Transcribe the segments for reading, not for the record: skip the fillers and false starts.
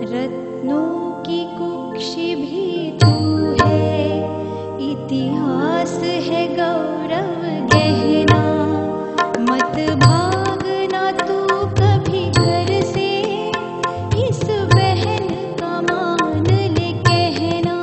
रत्नों की कुक्षी भी तू है, इतिहास है गौरव गहना। मत भागना तू कभी घर से, इस बहन का मान ले कहना।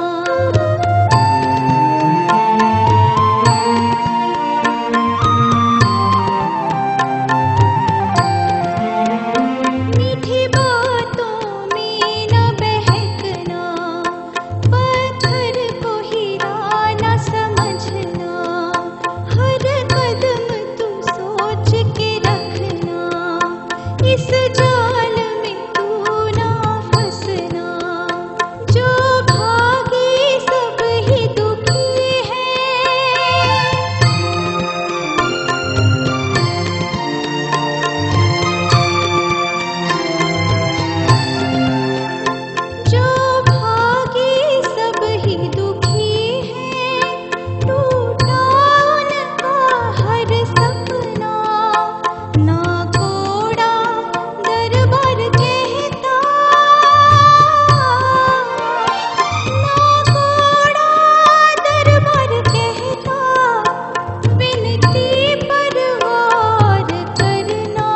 मीठी बातों में न बहकना, पत्थर को हीरा न समझना। हर कदम तू सोच के रखना, इस जाल में तू ना फंसना। जो भागी सब ही दुखी है, जो भागी सब ही दुखी है। टूटा उनका हर सपना, ना कोड़ा दरबार कहता, ना कोड़ा दरबार कहता। विनती पर वार करना,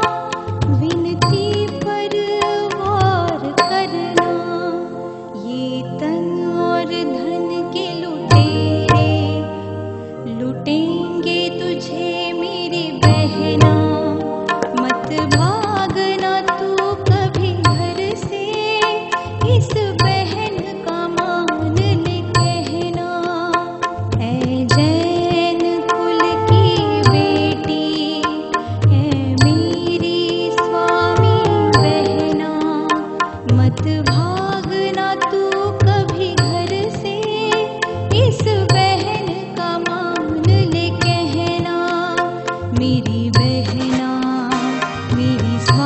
विनती पर वार करना। ये तन और धन के लुटेरे लुटेंगे तुझे मेरी बहना। मत भागना तू कभी घर से, इस बहन का मान ले कहना। ऐ जैन कुल की बेटी, है मेरी स्वामी बहना। मत भागना तू कभी घर से, इस बहन का मान ले कहना। मेरी बहना, मेरी स्वामी